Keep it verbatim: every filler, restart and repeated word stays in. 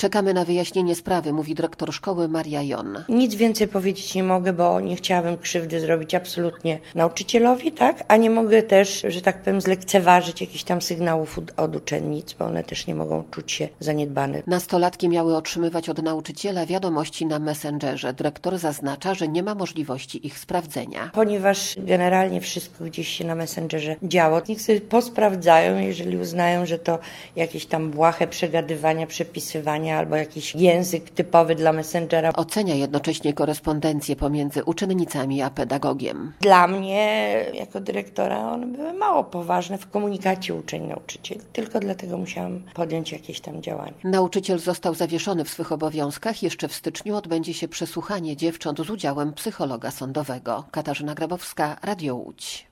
Czekamy na wyjaśnienie sprawy, mówi dyrektor szkoły Maria Jon. Nic więcej powiedzieć nie mogę, bo nie chciałabym krzywdy zrobić absolutnie nauczycielowi, tak? A nie mogę też, że tak powiem, zlekceważyć jakichś tam sygnałów od uczennic, bo one też nie mogą czuć się zaniedbane. Nastolatki miały otrzymywać od nauczyciela wiadomości na Messengerze. Dyrektor zaznacza, że nie ma możliwości ich sprawdzenia. Ponieważ generalnie wszystko gdzieś się na Messengerze działo, niech sobie posprawdzają, jeżeli uznają, że to jakieś tam błahe przegadywania, przepisywania albo jakiś język typowy dla Messengera. Ocenia jednocześnie korespondencję pomiędzy uczennicami a pedagogiem. Dla mnie, jako dyrektora, one były mało poważne w komunikacie uczeń-nauczyciel. Tylko dlatego musiałam podjąć jakieś tam działania. Nauczyciel został zawieszony w swych obowiązkach. Jeszcze w styczniu odbędzie się przesłuchanie dziewcząt z udziałem psychologa sądowego. Katarzyna Grabowska, Radio Łódź.